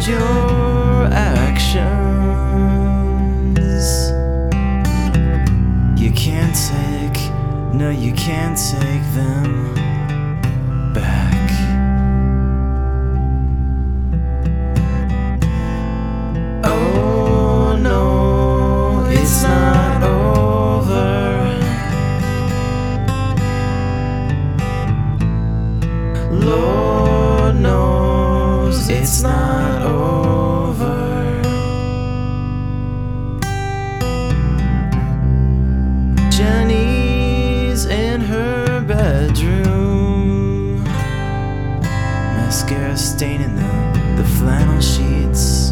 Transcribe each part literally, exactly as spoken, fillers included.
and your actions. You can't take, no, you can't take them back. Oh no, it's not over. Lord knows it's not over. Jenny's in her bedroom, mascara staining the, the flannel sheets.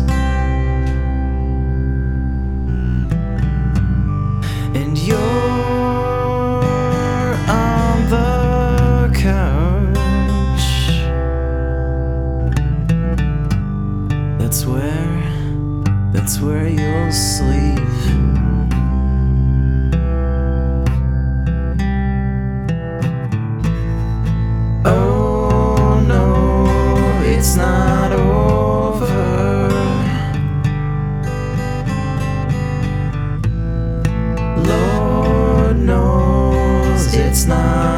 And you're on the couch. That's where, that's where you'll sleep. Oh no, it's not over. Lord knows it's not